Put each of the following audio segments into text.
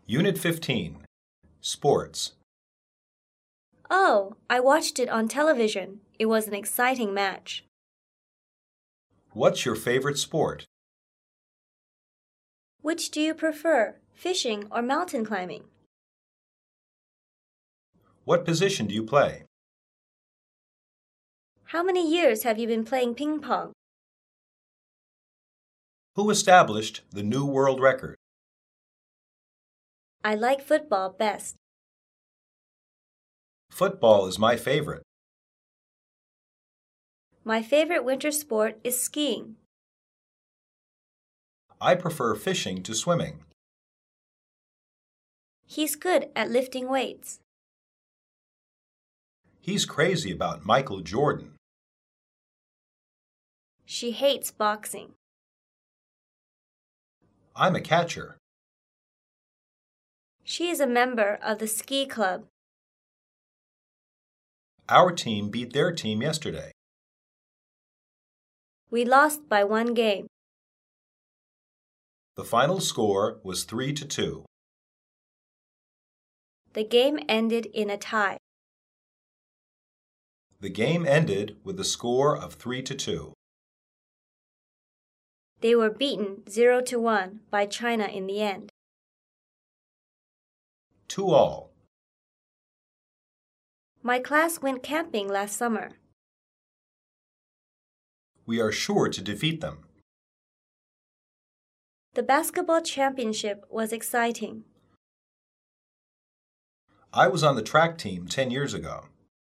Unit 15, Sports. Oh, I watched it on television. It was an exciting match. What's your favorite sport? Which do you prefer, fishing or mountain climbing? What position do you play? How many years have you been playing ping pong? Who established the new world record? I like football best. Football is my favorite. My favorite winter sport is skiing. I prefer fishing to swimming. He's good at lifting weights. He's crazy about Michael Jordan. She hates boxing. I'm a catcher. She is a member of the ski club. Our team beat their team yesterday. We lost by 1 game. The final score was 3-2. The game ended in a tie. The game ended with a score of 3-2. They were beaten 0-1 by China in the end. 2-2. My class went camping last summer. We are sure to defeat them. The basketball championship was exciting. I was on the track team 10 years ago.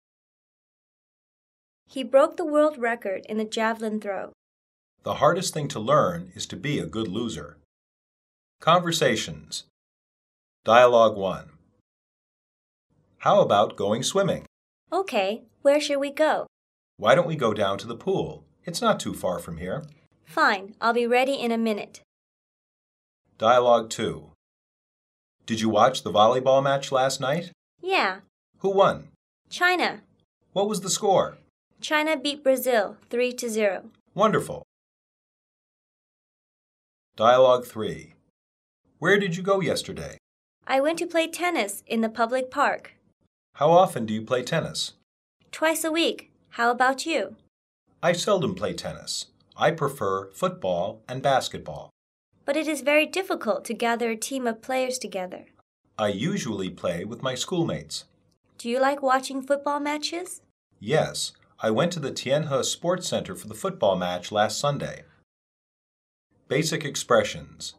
He broke the world record in the javelin throw. The hardest thing to learn is to be a good loser. Conversations. Dialogue 1. How about going swimming? Okay, where should we go? Why don't we go down to the pool? It's not too far from here. Fine, I'll be ready in a minute. Dialogue 2. Did you watch the volleyball match last night? Yeah. Who won? China. What was the score? China beat Brazil 3-0. Wonderful. Dialogue 3. Where did you go yesterday? I went to play tennis in the public park. How often do you play tennis? Twice a week. How about you? I seldom play tennis. I prefer football and basketball. But it is very difficult to gather a team of players together. I usually play with my schoolmates. Do you like watching football matches? Yes, I went to the Tianhe Sports Center for the football match last Sunday. Basic expressions.